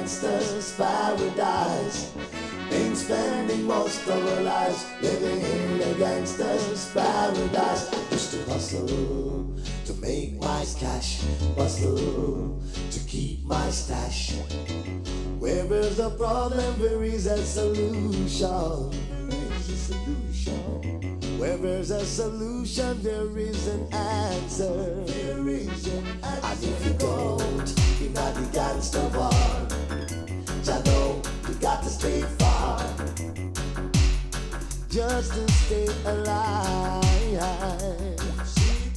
gangster's paradise. Been spending most of our lives living in the gangster's paradise. Used to hustle to make my cash, bustle to keep my stash. Where is the problem? Where is a solution? Where is a solution? Where is a solution? There is an answer. There is an answer. And if you don't, you're not the gangster war. I know you got to stay far just to stay alive.